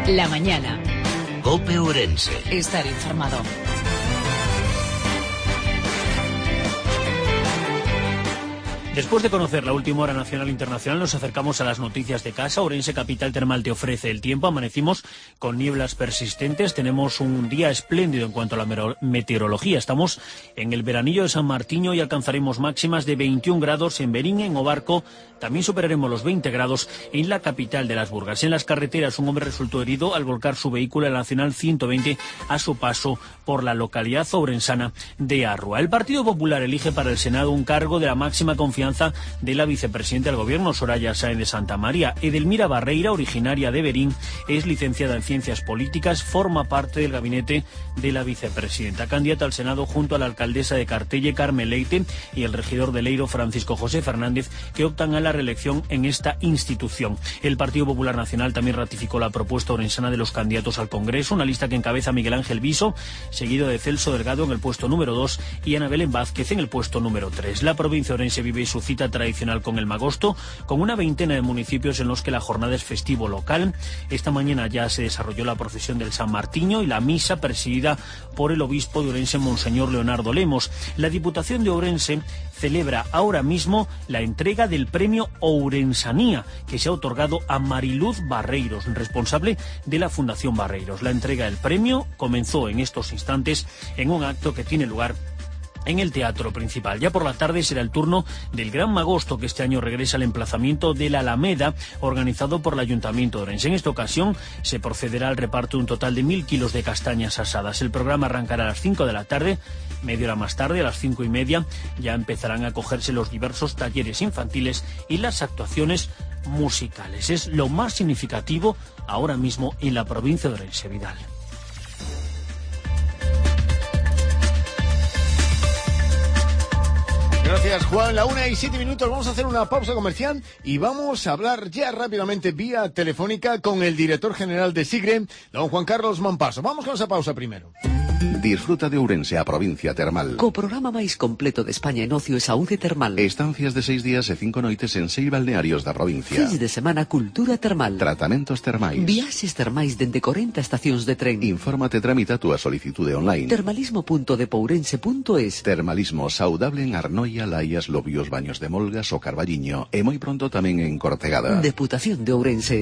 La mañana. COPE Ourense. Estar informado. Después de conocer la última hora nacional e internacional, nos acercamos a las noticias de casa. Ourense Capital Termal te ofrece el tiempo. Amanecimos con nieblas persistentes. Tenemos un día espléndido en cuanto a la meteorología. Estamos en el veranillo de San Martiño y alcanzaremos máximas de 21 grados en Berín, en Obarco. También superaremos los 20 grados en la capital de las Burgas. En las carreteras, un hombre resultó herido al volcar su vehículo en la Nacional 120 a su paso por la localidad ourensana de Arrua. El Partido Popular elige para el Senado un cargo de la máxima confianza de la vicepresidenta del Gobierno, Soraya Sáenz de Santamaría. Edelmira Barreira, originaria de Berín, es licenciada en Ciencias Políticas, forma parte del gabinete de la vicepresidenta. Candidata al Senado junto a la alcaldesa de Cartelle, Carmen Leite, y el regidor de Leiro, Francisco José Fernández, que optan a la reelección en esta institución. El Partido Popular Nacional también ratificó la propuesta orensana de los candidatos al Congreso, una lista que encabeza Miguel Ángel Viso, seguido de Celso Delgado en el puesto número 2 y Ana Belén Vázquez en el puesto número 3. La provincia orense vive su cita tradicional con el Magosto, con una veintena de municipios en los que la jornada es festivo local. Esta mañana ya se desarrolló la procesión del San Martiño y la misa presidida por el obispo de Ourense, Monseñor Leonardo Lemos. La Diputación de Ourense celebra ahora mismo la entrega del premio Ourensanía, que se ha otorgado a Mariluz Barreiros, responsable de la Fundación Barreiros. La entrega del premio comenzó en estos instantes en un acto que tiene lugar en el teatro principal. Ya por la tarde será el turno del Gran Magosto, que este año regresa al emplazamiento de la Alameda, organizado por el Ayuntamiento de Ourense. En esta ocasión se procederá al reparto de un total de 1.000 kilos de castañas asadas. El programa arrancará a las 5 de la tarde, media hora más tarde, a las 5:30, ya empezarán a acogerse los diversos talleres infantiles y las actuaciones musicales. Es lo más significativo ahora mismo en la provincia de Ourense. Vidal. Gracias, Juan. 1:07. Vamos a hacer una pausa comercial y vamos a hablar ya rápidamente vía telefónica con el director general de SIGRE, don Juan Carlos Mampaso. Vamos con esa pausa primero. Disfruta de Ourense a provincia termal. Co programa máis completo de España en ocio e saúde termal. Estancias de 6 días e 5 noites en 6 balnearios da provincia. Fins de semana cultura termal. Tratamentos termais. Viaxes termais dende 40 estacións de tren. Infórmate e tramita a túa solicitude online. Termalismo.depourense.es. Termalismo saudable en Arnoia, Laias, Lobios, Baños de Molgas, o Carballiño e moi pronto tamén en Cortegada. Deputación de Ourense.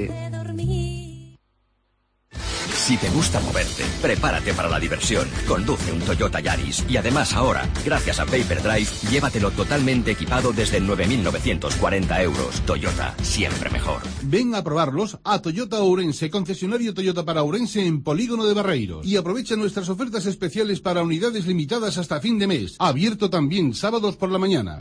Si te gusta moverte, prepárate para la diversión. Conduce un Toyota Yaris y además ahora, gracias a Paper Drive, llévatelo totalmente equipado desde 9.940 euros. Toyota, siempre mejor. Ven a probarlos a Toyota Ourense, concesionario Toyota para Ourense en Polígono de Barreiros. Y aprovecha nuestras ofertas especiales para unidades limitadas hasta fin de mes. Abierto también sábados por la mañana.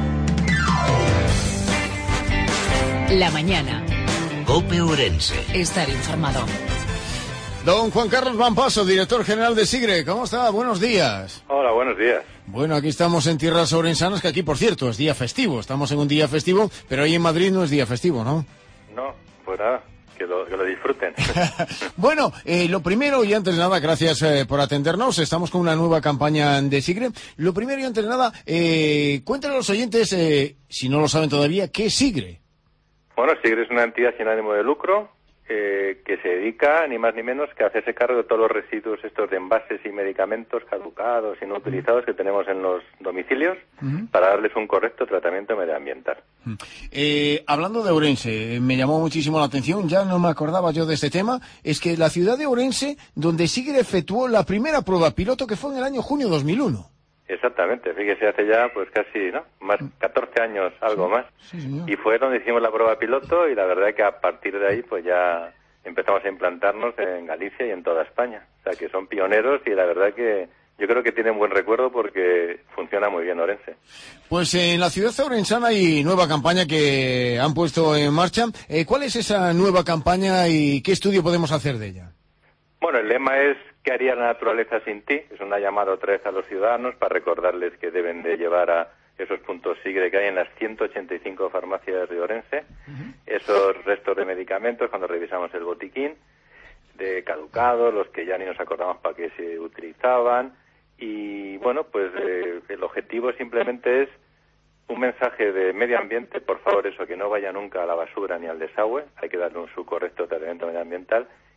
La mañana. COPE Ourense. Estar informado. Don Juan Carlos Mampaso, director general de SIGRE. ¿Cómo está? Buenos días. Hola, buenos días. Bueno, aquí estamos en tierras ourensanas, que aquí, por cierto, es día festivo. Estamos en un día festivo, pero ahí en Madrid no es día festivo, ¿no? No, pues nada, que lo disfruten. Bueno, lo primero y antes de nada, gracias por atendernos. Estamos con una nueva campaña de SIGRE. Lo primero y antes de nada, cuéntenle a los oyentes, si no lo saben todavía, ¿qué es SIGRE? Bueno, SIGRE es una entidad sin ánimo de lucro que se dedica ni más ni menos que a hacerse cargo de todos los residuos estos de envases y medicamentos caducados y no utilizados que tenemos en los domicilios para darles un correcto tratamiento medioambiental. Hablando de Ourense, me llamó muchísimo la atención, ya no me acordaba yo de este tema, es que la ciudad de Ourense, donde SIGRE efectuó la primera prueba piloto, que fue en el año junio 2001. Exactamente, fíjese, hace ya pues casi, ¿no? Más 14 años, algo más. Sí, señor. Y fue donde hicimos la prueba piloto y la verdad es que a partir de ahí pues ya empezamos a implantarnos en Galicia y en toda España. O sea que son pioneros y la verdad que yo creo que tienen buen recuerdo porque funciona muy bien Ourense. Pues en la ciudad orensana hay nueva campaña que han puesto en marcha. ¿Cuál es esa nueva campaña y qué estudio podemos hacer de ella? Bueno, el lema es ¿qué haría la naturaleza sin ti? Es una llamada otra vez a los ciudadanos para recordarles que deben de llevar a esos puntos SIGRE que hay en las 185 farmacias de Ourense, esos restos de medicamentos cuando revisamos el botiquín, de caducados, los que ya ni nos acordamos para qué se utilizaban, y bueno, pues el objetivo simplemente es un mensaje de medio ambiente, por favor, eso, que no vaya nunca a la basura ni al desagüe, hay que darle su correcto tratamiento medioambiental,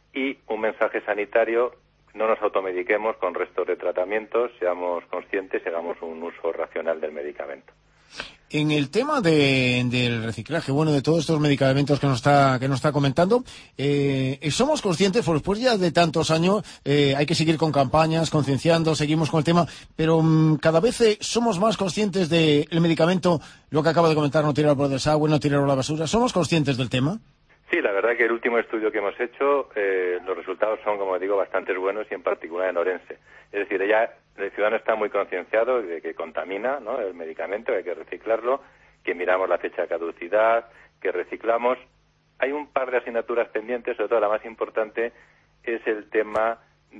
y un mensaje sanitario: no nos automediquemos con restos de tratamientos, seamos conscientes y hagamos un uso racional del medicamento. En el tema del reciclaje, bueno, de todos estos medicamentos que nos está comentando, somos conscientes, pues después ya de tantos años, hay que seguir con campañas, concienciando, seguimos con el tema, pero cada vez somos más conscientes del medicamento, lo que acaba de comentar, no tirarlo por el desagüe, no tirarlo a la basura. ¿Somos conscientes del tema? Sí, la verdad que el último estudio que hemos hecho, los resultados son, como digo, bastante buenos, y en particular en Ourense. Es decir, ya el ciudadano está muy concienciado de que contamina, ¿no?, el medicamento, que hay que reciclarlo, que miramos la fecha de caducidad, que reciclamos. Hay un par de asignaturas pendientes, sobre todo la más importante es el tema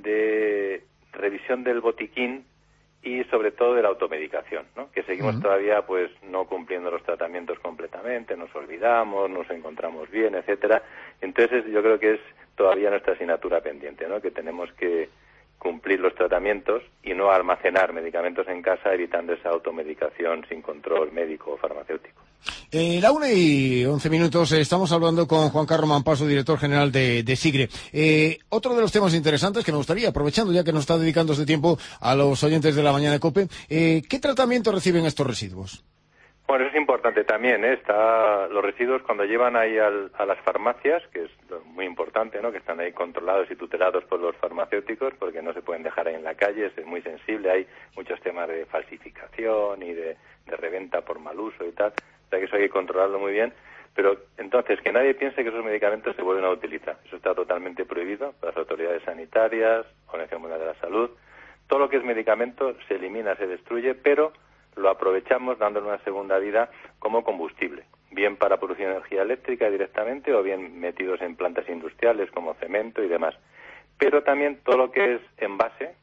de revisión del botiquín y sobre todo de la automedicación, ¿no?, que seguimos todavía pues no cumpliendo los tratamientos completamente, nos olvidamos, nos encontramos bien, etcétera. Entonces yo creo que es todavía nuestra asignatura pendiente, ¿no?, que tenemos que cumplir los tratamientos y no almacenar medicamentos en casa, evitando esa automedicación sin control médico o farmacéutico. La 1:11, estamos hablando con Juan Carlos Mampaso, director general de SIGRE. Otro de los temas interesantes que me gustaría, aprovechando ya que nos está dedicando este tiempo a los oyentes de la mañana de COPE, ¿qué tratamiento reciben estos residuos? Bueno, eso es importante también, ¿eh? Los residuos cuando llevan ahí a las farmacias, que es muy importante, ¿no?, que están ahí controlados y tutelados por los farmacéuticos, porque no se pueden dejar ahí en la calle, es muy sensible, hay muchos temas de falsificación y de reventa por mal uso y tal, o sea que eso hay que controlarlo muy bien. Pero entonces, que nadie piense que esos medicamentos se vuelven a utilizar. Eso está totalmente prohibido por las autoridades sanitarias, Organización Mundial de la Salud. Todo lo que es medicamento se elimina, se destruye, pero lo aprovechamos dándole una segunda vida como combustible, bien para producir energía eléctrica directamente o bien metidos en plantas industriales como cemento y demás. Pero también todo lo que es envase,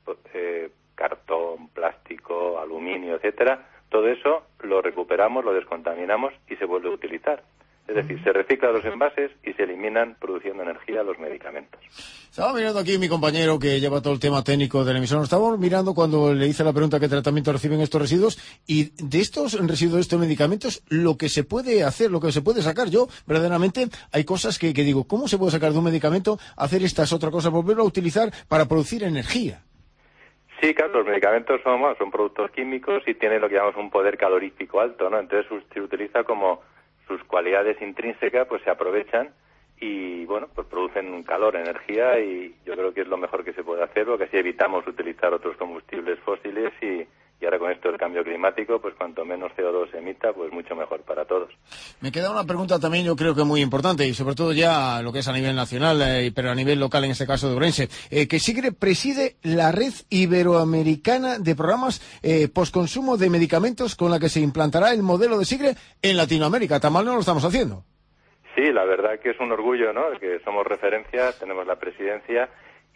cartón, plástico, aluminio, etcétera, todo eso lo recuperamos, lo descontaminamos y se vuelve a utilizar. Es decir, se reciclan los envases y se eliminan produciendo energía los medicamentos. Estaba mirando aquí mi compañero que lleva todo el tema técnico de la emisión. Estábamos mirando cuando le hice la pregunta qué tratamiento reciben estos residuos, y de estos residuos, de estos medicamentos, lo que se puede hacer, lo que se puede sacar. Yo, verdaderamente, hay cosas que digo, ¿cómo se puede sacar de un medicamento, hacer estas otras cosas, volverlo a utilizar para producir energía? Sí, claro, los medicamentos son productos químicos y tienen lo que llamamos un poder calorífico alto, ¿no? Entonces se utiliza como sus cualidades intrínsecas, pues se aprovechan y, bueno, pues producen calor, energía, y yo creo que es lo mejor que se puede hacer, porque así evitamos utilizar otros combustibles fósiles y ahora con esto del cambio climático, pues cuanto menos CO2 se emita, pues mucho mejor para todos. Me queda una pregunta también, yo creo que muy importante, y sobre todo ya lo que es a nivel nacional, pero a nivel local, en este caso de Ourense, que SIGRE preside la red iberoamericana de programas postconsumo de medicamentos, con la que se implantará el modelo de SIGRE en Latinoamérica. Tan mal no lo estamos haciendo. Sí, la verdad que es un orgullo, ¿no?, que somos referencia, tenemos la presidencia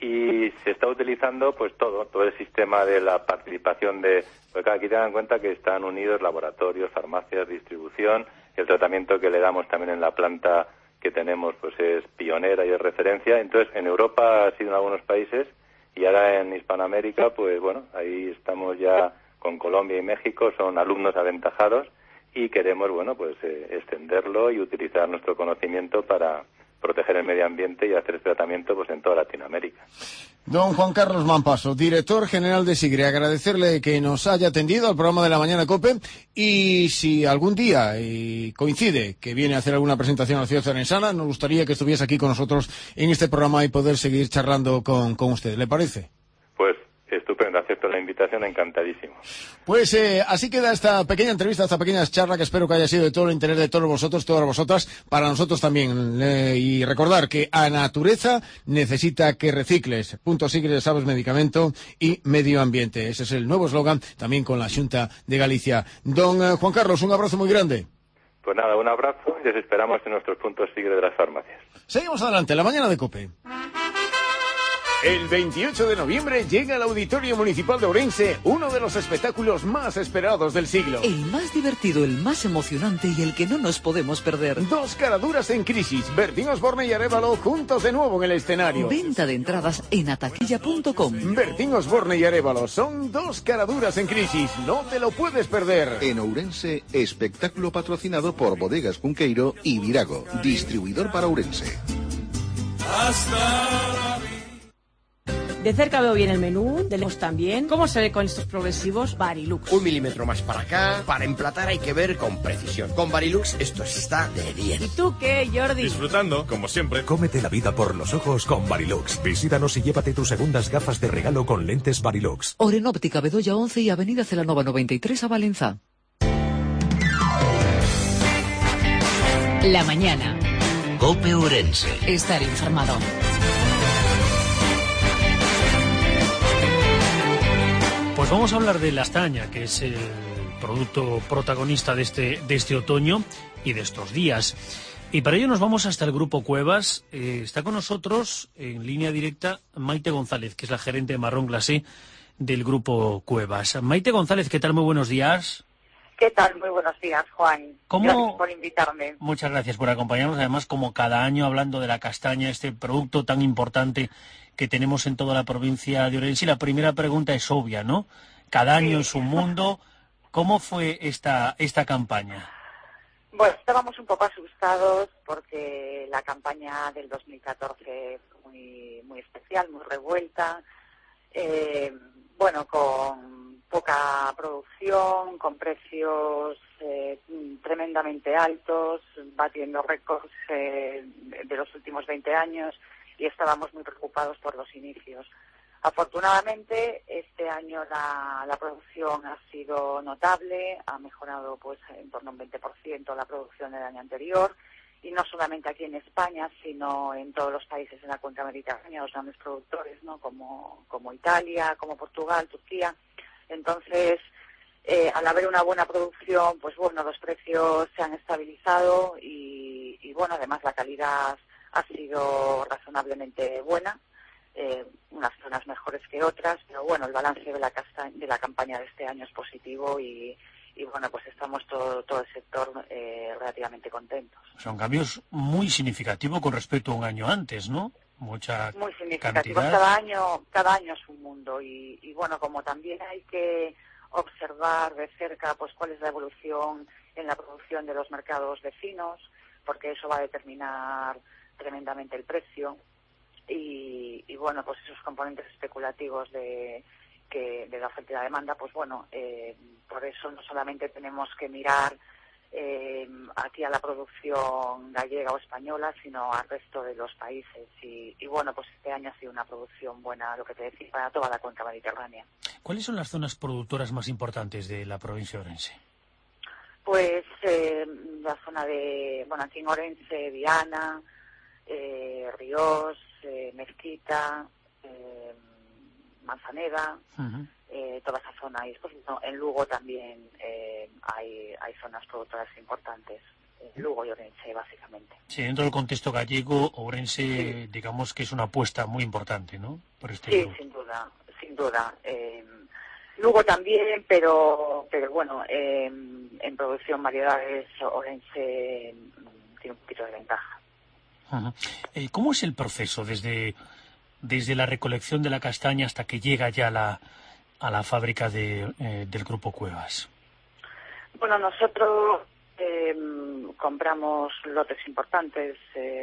y se está utilizando pues todo el sistema de la participación de... Porque aquí tengan en cuenta que están unidos laboratorios, farmacias, distribución, el tratamiento que le damos también en la planta que tenemos pues es pionera y es referencia. Entonces, en Europa ha sido en algunos países y ahora en Hispanoamérica, pues bueno, ahí estamos ya con Colombia y México, son alumnos aventajados y queremos, bueno, pues extenderlo y utilizar nuestro conocimiento para proteger el medio ambiente y hacer tratamiento pues en toda Latinoamérica. Don Juan Carlos Mampaso, director general de SIGRE, agradecerle que nos haya atendido al programa de la mañana COPE, y si algún día coincide que viene a hacer alguna presentación a la ciudad orensana, nos gustaría que estuviese aquí con nosotros en este programa y poder seguir charlando con usted. ¿Le parece? Pues estupendo, acepto la invitación, encantadísimo. Pues así queda esta pequeña entrevista, esta pequeña charla, que espero que haya sido de todo el interés de todos vosotros, todas vosotras, para nosotros también. Y recordar que a natureza necesita que recicles. SIGRE, sabes, medicamento y medio ambiente. Ese es el nuevo eslogan, también con la Xunta de Galicia. Don Juan Carlos, un abrazo muy grande. Pues nada, un abrazo y les esperamos en nuestros puntos SIGRE de las farmacias. Seguimos adelante, la mañana de COPE. El 28 de noviembre llega al Auditorio Municipal de Ourense uno de los espectáculos más esperados del siglo. El más divertido, el más emocionante y el que no nos podemos perder. Dos caraduras en crisis, Bertín Osborne y Arévalo juntos de nuevo en el escenario. Venta de entradas en ataquilla.com. Bertín Osborne y Arévalo son dos caraduras en crisis, no te lo puedes perder. En Ourense, espectáculo patrocinado por Bodegas Cunqueiro y Virago, distribuidor para Ourense. De cerca veo bien el menú, de lejos también. ¿Cómo se ve con estos progresivos? Varilux. 1 milímetro más para acá. Para emplatar hay que ver con precisión. Con Varilux esto está de 10. ¿Y tú qué, Jordi? Disfrutando, como siempre. Cómete la vida por los ojos con Varilux. Visítanos y llévate tus segundas gafas de regalo con lentes Varilux. Orenóptica Bedoya 11 y Avenida Celanova 93 a Valenza. La mañana. COPE Ourense. Estar informado. Pues vamos a hablar de la castaña, que es el producto protagonista de este otoño y de estos días. Y para ello nos vamos hasta el Grupo Cuevas. Está con nosotros en línea directa Maite González, que es la gerente de marrón glacé del Grupo Cuevas. Maite González, ¿qué tal? Muy buenos días. ¿Qué tal? Muy buenos días, Juan. Gracias por invitarme. Muchas gracias por acompañarnos. Además, como cada año hablando de la castaña, este producto tan importante que tenemos en toda la provincia de Ourense. Y la primera pregunta es obvia, ¿no? Cada año es un mundo. ¿Cómo fue esta campaña? Bueno, estábamos un poco asustados porque la campaña del 2014 fue muy especial, muy revuelta. Con poca producción, con precios tremendamente altos, batiendo récords de los últimos 20 años, y estábamos muy preocupados por los inicios. Afortunadamente, este año la producción ha sido notable, ha mejorado pues en torno a un 20% la producción del año anterior, y no solamente aquí en España, sino en todos los países de la cuenca mediterránea, los grandes productores, ¿no? como Italia, como Portugal, Turquía. Entonces, al haber una buena producción, pues bueno, los precios se han estabilizado y bueno, además la calidad ha sido razonablemente buena, unas zonas mejores que otras, pero bueno, el balance de la campaña de este año es positivo y bueno, pues estamos todo el sector relativamente contentos. Son cambios muy significativos con respecto a un año antes, ¿no? Muy significativos. Cada año es un mundo y bueno, como también hay que observar de cerca pues cuál es la evolución en la producción de los mercados vecinos, porque eso va a determinar tremendamente el precio y bueno, pues esos componentes especulativos de la oferta y la demanda, pues bueno, por eso no solamente tenemos que mirar aquí a la producción gallega o española, sino al resto de los países. Y bueno, pues este año ha sido una producción buena, lo que te decía, para toda la cuenca mediterránea. ¿Cuáles son las zonas productoras más importantes de la provincia de Ourense? Pues la zona de, bueno, aquí en Ourense, Viana, Ríos, Mezquita, Manzaneda, toda esa zona. Y después en Lugo también hay zonas productoras importantes. Lugo y Ourense, básicamente. Sí, dentro del contexto gallego, Ourense, sí, digamos que es una apuesta muy importante, ¿no? Por este sí, sin duda. Lugo también, pero bueno, en producción variedades, Ourense tiene un poquito de ventaja. ¿Cómo es el proceso desde la recolección de la castaña hasta que llega ya a la fábrica del Grupo Cuevas? Bueno, nosotros compramos lotes importantes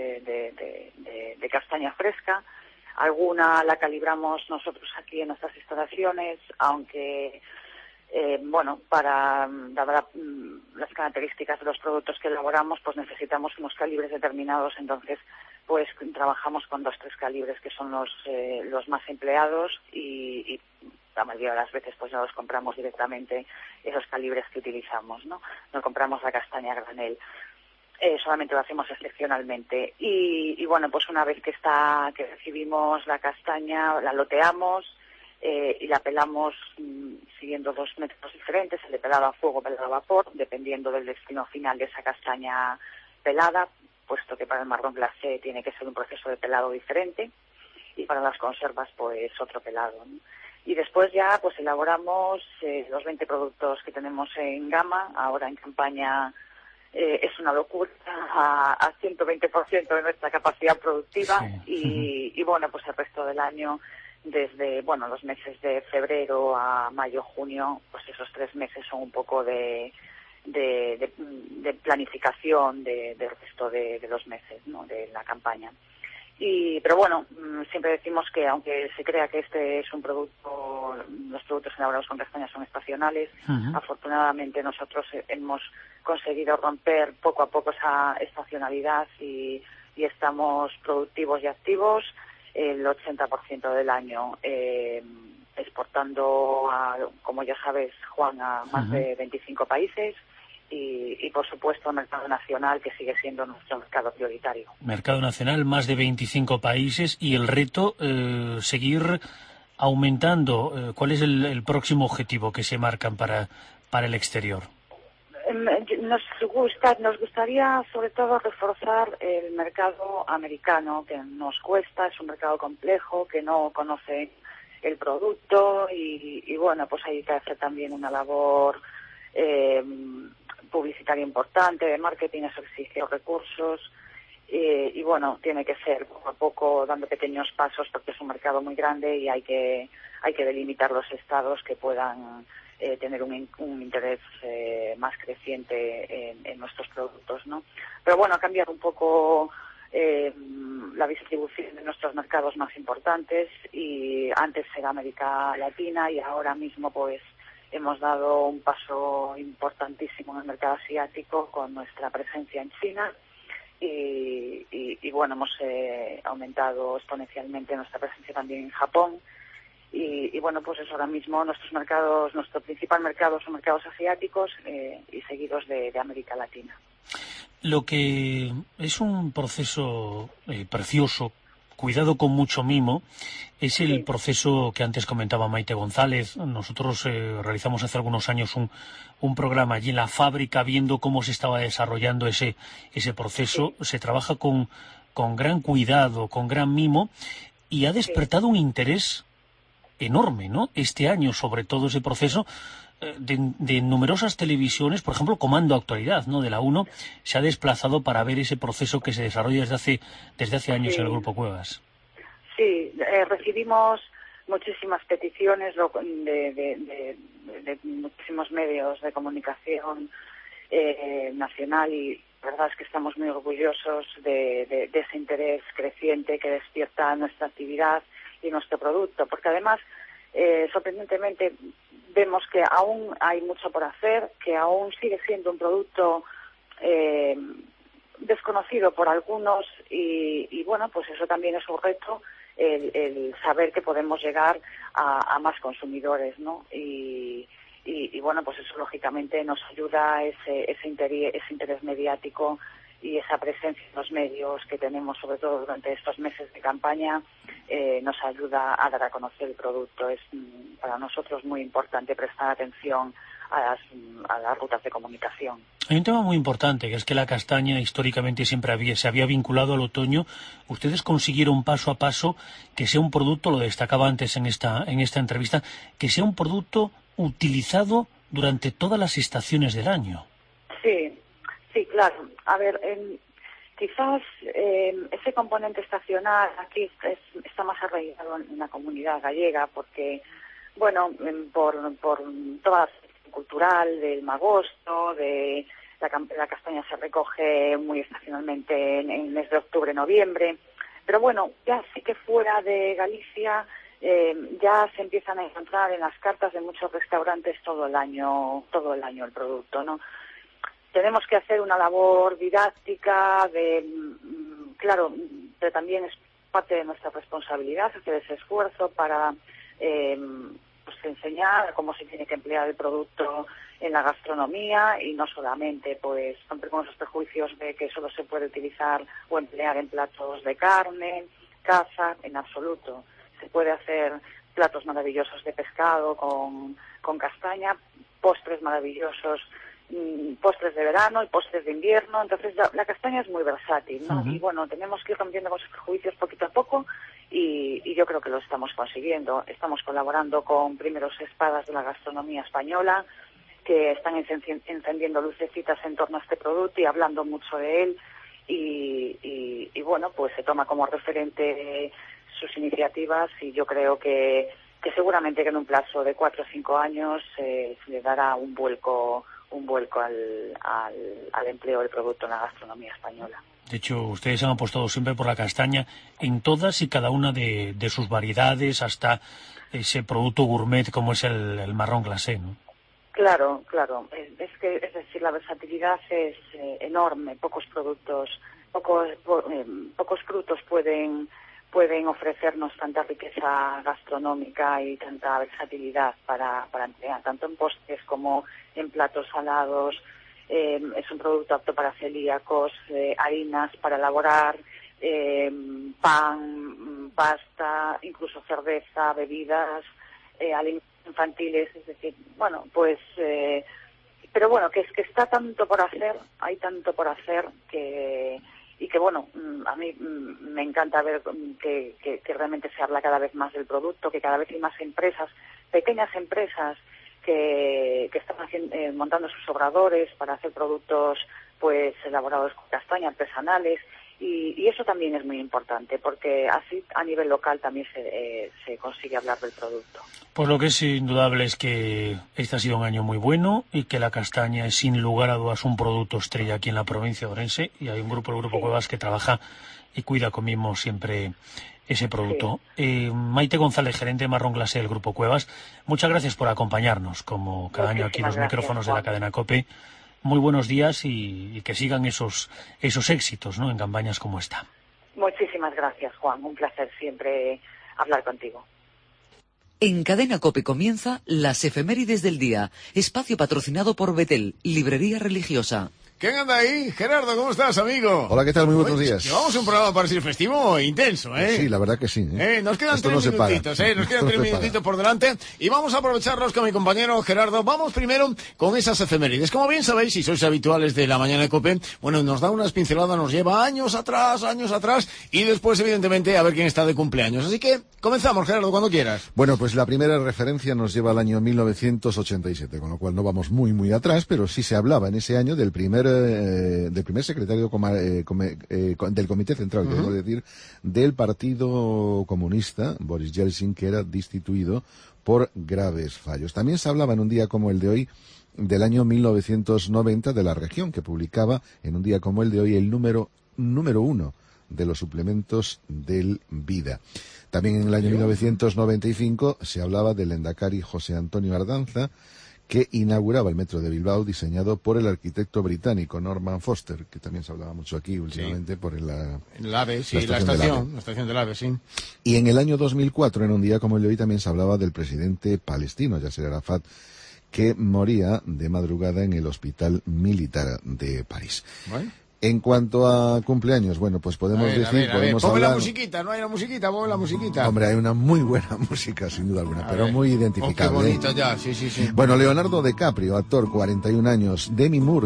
de castaña fresca. Alguna la calibramos nosotros aquí en nuestras instalaciones, aunque para las características de los productos que elaboramos, pues necesitamos unos calibres determinados. Entonces pues trabajamos con 2-3 calibres que son los más empleados y la mayoría de las veces pues ya los compramos directamente, esos calibres que utilizamos, no compramos la castaña a granel. Solamente lo hacemos excepcionalmente y bueno, pues una vez que recibimos la castaña, la loteamos y la pelamos siguiendo 2 métodos diferentes, el de pelado a fuego, pelado a vapor, dependiendo del destino final de esa castaña pelada, puesto que para el marrón glacé tiene que ser un proceso de pelado diferente y para las conservas pues otro pelado, ¿no? Y después ya pues elaboramos los 20 productos que tenemos en gama. Ahora en campaña es una locura, a 120% de nuestra capacidad productiva, sí. Y bueno, pues el resto del año, desde los meses de febrero a mayo, junio, pues esos 3 meses son un poco de planificación del resto de los meses, ¿no?, de la campaña. Pero bueno, siempre decimos que aunque se crea que este es un producto, los productos elaborados con castañas son estacionales, afortunadamente nosotros hemos conseguido romper poco a poco esa estacionalidad y estamos productivos y activos el 80% del año, exportando, como ya sabes, Juan, a más de 25 países. Y por supuesto, mercado nacional, que sigue siendo nuestro mercado prioritario. Mercado nacional, más de 25 países, y el reto, seguir aumentando. ¿Cuál es el próximo objetivo que se marcan para el exterior? Nos gustaría, sobre todo, reforzar el mercado americano, que nos cuesta, es un mercado complejo, que no conoce el producto, y bueno, pues hay que hacer también una labor publicitaria importante, de marketing, eso exige recursos, y bueno, tiene que ser poco a poco dando pequeños pasos, porque es un mercado muy grande y hay que delimitar los estados que puedan tener un interés más creciente en nuestros productos, ¿no? Pero bueno, ha cambiado un poco la distribución de nuestros mercados más importantes, y antes era América Latina y ahora mismo pues hemos dado un paso importantísimo en el mercado asiático con nuestra presencia en China y bueno, hemos aumentado exponencialmente nuestra presencia también en Japón y bueno, pues eso, ahora mismo nuestros mercados, nuestro principal mercado son mercados asiáticos y seguidos de América Latina. Lo que es un proceso precioso, cuidado con mucho mimo, es el proceso que antes comentaba Maite González. Nosotros realizamos hace algunos años un programa allí en la fábrica viendo cómo se estaba desarrollando ese proceso. Se trabaja con gran cuidado, con gran mimo, y ha despertado un interés enorme, ¿no? Este año, sobre todo, ese proceso de numerosas televisiones, por ejemplo, Comando Actualidad, ¿no?, de la 1, se ha desplazado para ver ese proceso que se desarrolla desde hace años en el Grupo Cuevas. Sí, recibimos muchísimas peticiones de muchísimos medios de comunicación nacional, y la verdad es que estamos muy orgullosos de ese interés creciente que despierta nuestra actividad y nuestro producto, porque además, sorprendentemente, vemos que aún hay mucho por hacer, que aún sigue siendo un producto desconocido por algunos y bueno, pues eso también es un reto, el saber que podemos llegar a más consumidores, ¿no? Y bueno, pues eso lógicamente nos ayuda ese interés mediático y esa presencia en los medios que tenemos, sobre todo durante estos meses de campaña, nos ayuda a dar a conocer el producto. Es para nosotros muy importante prestar atención a las rutas de comunicación. Hay un tema muy importante, que es que la castaña históricamente siempre se había vinculado al otoño. Ustedes consiguieron paso a paso que sea un producto, lo destacaba antes en esta entrevista, que sea un producto utilizado durante todas las estaciones del año. Sí, claro. A ver, quizás ese componente estacional aquí está más arraigado en la comunidad gallega, porque, bueno, por toda la cultural del magosto, de la castaña se recoge muy estacionalmente en el mes de octubre, noviembre, pero bueno, ya sí que fuera de Galicia ya se empiezan a encontrar en las cartas de muchos restaurantes todo el año el producto, ¿no? Tenemos que hacer una labor didáctica claro, pero también es parte de nuestra responsabilidad hacer ese esfuerzo para pues enseñar cómo se tiene que emplear el producto en la gastronomía y no solamente pues romper con esos prejuicios de que solo se puede utilizar o emplear en platos de carne, caza, en absoluto. Se puede hacer platos maravillosos de pescado con castaña, postres maravillosos, postres de verano y postres de invierno. Entonces la castaña es muy versátil, ¿no? Y bueno, tenemos que ir rompiendo con esos prejuicios poquito a poco y yo creo que lo estamos consiguiendo. Estamos colaborando con primeros espadas de la gastronomía española que están encendiendo lucecitas en torno a este producto y hablando mucho de él y bueno, pues se toma como referente sus iniciativas y yo creo que seguramente que en un plazo de 4 o 5 años se le dará un vuelco al empleo del producto en la gastronomía española. De hecho, ustedes han apostado siempre por la castaña en todas y cada una de sus variedades, hasta ese producto gourmet como es el marrón glacé, ¿no? Claro. Es decir, la versatilidad es enorme. Pocos frutos pueden ofrecernos tanta riqueza gastronómica y tanta versatilidad para emplear, tanto en postres como en platos salados. Es un producto apto para celíacos, harinas para elaborar, pan, pasta, incluso cerveza, bebidas, alimentos infantiles, es decir, bueno, pues, pero bueno, que está tanto por hacer, hay tanto por hacer que bueno, a mí me encanta ver que realmente se habla cada vez más del producto, que cada vez hay más empresas, pequeñas empresas que están montando sus obradores para hacer productos pues elaborados con castaña, artesanales, y eso también es muy importante, porque así a nivel local también se consigue hablar del producto. Pues lo que es indudable es que este ha sido un año muy bueno y que la castaña es sin lugar a dudas un producto estrella aquí en la provincia de Ourense, y hay un grupo, el Grupo Cuevas, que trabaja y cuida con mimo siempre ese producto. Sí. Maite González, gerente de marrón glacé del Grupo Cuevas, muchas gracias por acompañarnos como cada año aquí en los micrófonos de la cadena COPE. Muy buenos días y que sigan esos éxitos, ¿no?, en campañas como esta. Muchísimas gracias, Juan. Un placer siempre hablar contigo. En Cadena COPE comienza Las Efemérides del Día, espacio patrocinado por Betel, librería religiosa. ¿Quién anda ahí? Gerardo, ¿cómo estás, amigo? Hola, ¿qué tal? Muy buenos días. Llevamos un programa para ser festivo intenso, ¿eh? Sí, la verdad que sí. Nos quedan 3 minutitos, nos quedan 3 minutitos por delante y vamos a aprovecharlos con mi compañero Gerardo. Vamos primero con esas efemérides. Como bien sabéis, si sois habituales de la mañana de COPE, bueno, nos da unas pinceladas, nos lleva años atrás, y después, evidentemente, a ver quién está de cumpleaños. Así que comenzamos, Gerardo, cuando quieras. Bueno, pues la primera referencia nos lleva al año 1987, con lo cual no vamos muy, muy atrás, pero sí se hablaba en ese año del primer secretario del Comité Central, queremos decir, del Partido Comunista, Boris Yeltsin, que era destituido por graves fallos. También se hablaba en un día como el de hoy del año 1990 de La Región, que publicaba en un día como el de hoy el número 1 de los suplementos del Vida. También en el año 1995 se hablaba del Lehendakari José Antonio Ardanza, que inauguraba el metro de Bilbao, diseñado por el arquitecto británico Norman Foster, que también se hablaba mucho aquí últimamente por el AVE, sí, la estación del AVE, sí. Y en el año 2004, en un día como el de hoy, también se hablaba del presidente palestino, Yasser Arafat, que moría de madrugada en el hospital militar de París. Bueno. En cuanto a cumpleaños, bueno, pues podemos podemos ponme hablar... la musiquita, no hay una musiquita, ponme la musiquita. Hombre, hay una muy buena música, sin duda alguna, pero muy identificable. Oh, qué bonita ya, sí. Bueno, Leonardo DiCaprio, actor, 41 años. Demi Moore,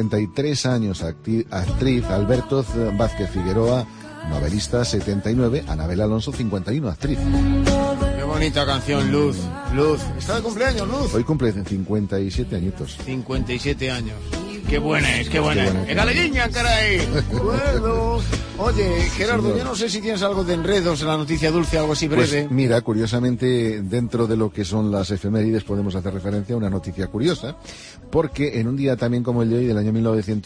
53 años, actriz. Alberto Vázquez Figueroa, novelista, 79. Anabel Alonso, 51, actriz. Qué bonita canción, Luz. ¿Está de cumpleaños, Luz? Hoy cumple 57 añitos. 57 años. Qué buena es. ¡En galeguiña, caray! Bueno. Oye, Gerardo, sí, yo no sé si tienes algo de enredos en la noticia dulce, algo así breve. Pues mira, curiosamente, dentro de lo que son las efemérides podemos hacer referencia a una noticia curiosa, porque en un día también como el de hoy, del año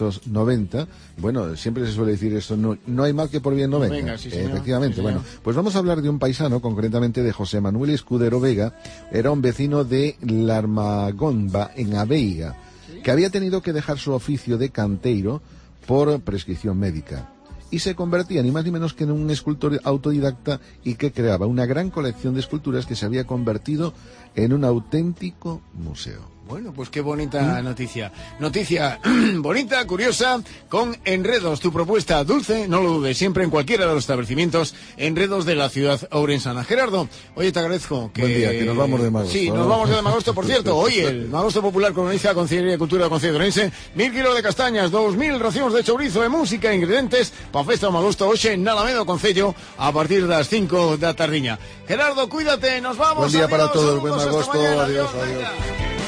1990, bueno, siempre se suele decir esto, no hay mal que por bien no venga. Venga, sí, señor. Efectivamente, sí, bueno, pues vamos a hablar de un paisano, concretamente de José Manuel Escudero Vega, era un vecino de Larmagomba, en Aveiga, que había tenido que dejar su oficio de canteiro por prescripción médica y se convertía ni más ni menos que en un escultor autodidacta y que creaba una gran colección de esculturas que se había convertido en un auténtico museo. Bueno, pues qué bonita noticia. Noticia bonita, curiosa, con enredos. Tu propuesta dulce, no lo dudes, siempre en cualquiera de los establecimientos enredos de la ciudad ourensana. Gerardo, oye, te agradezco que... Buen día, que nos vamos de Magosto. Sí, nos vamos de Magosto, por cierto. Hoy el Magosto Popular coloniza Consellería de Cultura de Concello de Ourense, 1000 kilos de castañas, 2000 raciones de chourizo de música e ingredientes pa festa de Magosto hoxe en Alameda Concello a partir de las 5 da tardiña. Gerardo, cuídate, nos vamos. Buen día para todos, saludos, buen Magosto, adiós.